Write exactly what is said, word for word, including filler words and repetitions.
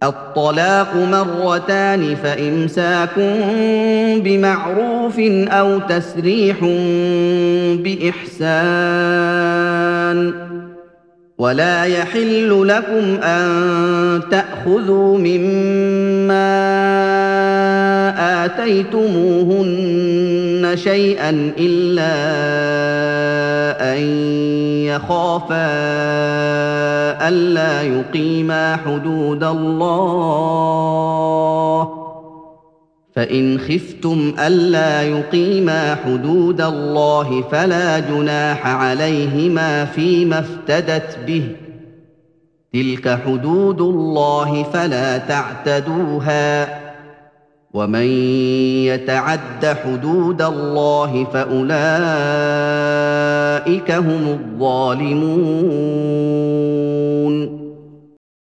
الطلاق مرتان فإمساك بمعروف أو تسريح بإحسان ولا يحل لكم أن تأخذوا مما آتيتموهن شيئا إلا أن يخافا ألا يقيما حدود الله فإن خفتم ألا يقيما حدود الله فلا جناح عليهما فيما افتدت به تلك حدود الله فلا تعتدوها ومن يتعد حدود الله فأولئك هم الظالمون